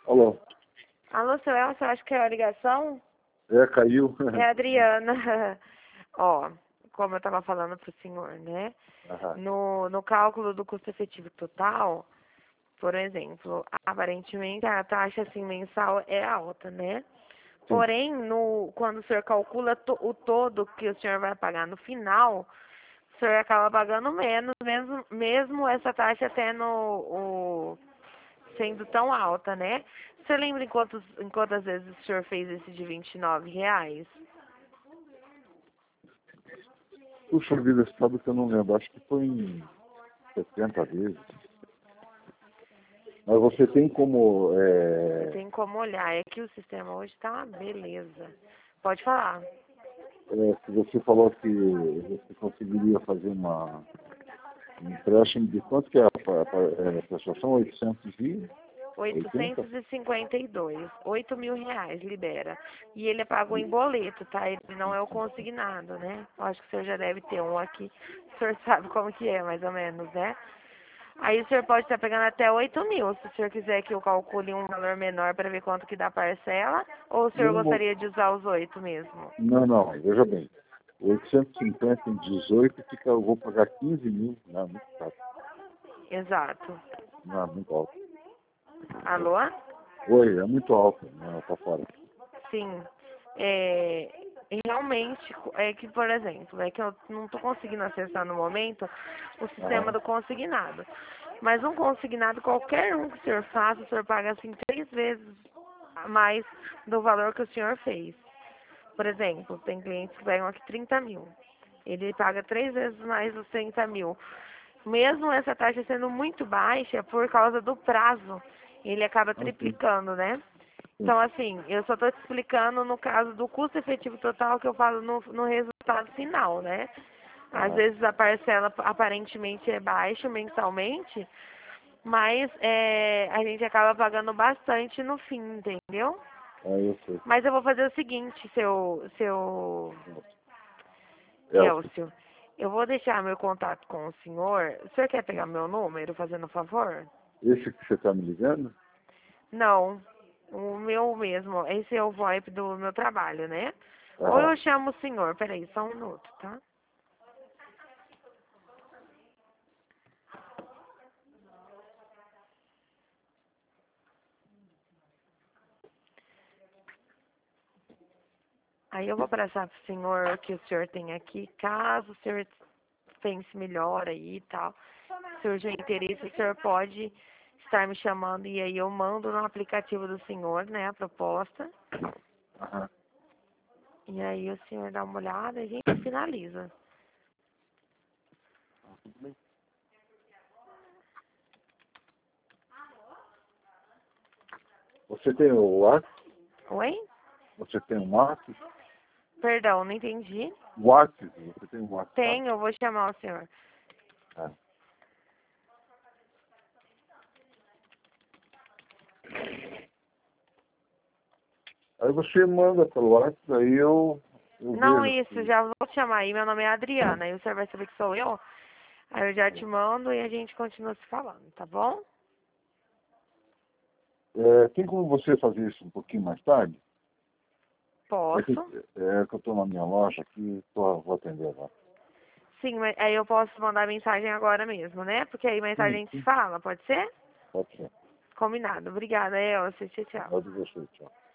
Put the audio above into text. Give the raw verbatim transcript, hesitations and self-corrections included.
Alô? Alô, seu Elcio, acho que é a ligação? É, caiu. É a Adriana. Ó, como eu estava falando para o senhor, né? Aham. No, no cálculo do custo efetivo total, por exemplo, aparentemente a taxa assim, mensal é alta, né? Sim. Porém, no, quando o senhor calcula to, o todo que o senhor vai pagar no final, o senhor acaba pagando menos, mesmo, mesmo essa taxa tendo o, sendo tão alta, né? Você lembra em, quantos, em quantas vezes o senhor fez esse de vinte e nove reais? Puxa vida, sabe que eu não lembro. Acho que foi em setenta vezes. Mas você tem como... Você É, tem como olhar. É que o sistema hoje tá uma beleza. Pode falar. é, se você falou que você conseguiria fazer uma, um empréstimo de quanto que é a, a, a prestação? oitocentos e oitenta? oitocentos e cinquenta e dois. oito mil reais, libera. E ele é pago em boleto, tá? Ele não é o consignado, né? Eu acho que o senhor já deve ter um aqui. O senhor sabe como que é, mais ou menos, né? Aí o senhor pode estar pegando até oito mil, se o senhor quiser que eu calcule um valor menor para ver quanto que dá a parcela, ou o senhor Não, gostaria de usar os oito mesmo? não, não, veja bem. oitocentos e cinquenta em dezoito, fica, eu vou pagar quinze mil. Não, muito caro. Exato. Não, muito alto. Alô? Oi, é muito alto. Não, tá fora. Sim. É, realmente, é que, por exemplo, é que eu não estou conseguindo acessar no momento o sistema Aham. do consignado. Mas um consignado, qualquer um que o senhor faça, o senhor paga assim três vezes a mais do valor que o senhor fez. Por exemplo, tem clientes que pegam aqui trinta mil. Ele paga três vezes mais os trinta mil. Mesmo essa taxa sendo muito baixa, por causa do prazo, ele acaba Ah, sim, triplicando, né? sim. Então, assim, eu só estou te explicando no caso do custo efetivo total que eu falo no, no resultado final, né? Às Aham. vezes a parcela aparentemente é baixa mensalmente, mas é, a gente acaba pagando bastante no fim, entendeu? Ah, eu sei. Mas eu vou fazer o seguinte, seu, seu Elcio, Elcio. Eu vou deixar meu contato com o senhor. O senhor quer pegar meu número, fazendo um favor? esse que você está me ligando? Não, o meu mesmo. Esse é o VoIP do meu trabalho, né? Ou Aham. eu chamo o senhor. Peraí, só um minuto, tá? Aí eu vou passar pro senhor o que o senhor tem aqui. Caso o senhor pense melhor aí e tal, surja interesse, o senhor pode estar me chamando e aí eu mando no aplicativo do senhor, né, a proposta. Aham. E aí o senhor dá uma olhada e a gente finaliza. Você tem o WhatsApp? Oi? Você tem o WhatsApp? Perdão, não entendi. WhatsApp? Você tem o WhatsApp? Tenho, eu vou chamar o senhor. Ah. Aí você manda pelo WhatsApp, aí eu, eu Não, vejo. isso, já vou te chamar aí. Meu nome é Adriana. Aí o senhor vai saber que sou eu. Aí eu já te mando e a gente continua se falando, tá bom? É, tem como você fazer isso um pouquinho mais tarde? É que, Posso. é que eu estou na minha loja aqui, tô, vou atender agora. Sim, mas aí eu posso mandar mensagem agora mesmo, né? Porque aí mensagem a Sim, gente se sim, fala, pode ser? pode ser. Combinado. Obrigada, Elcio. Tchau, tchau. Pode você, tchau.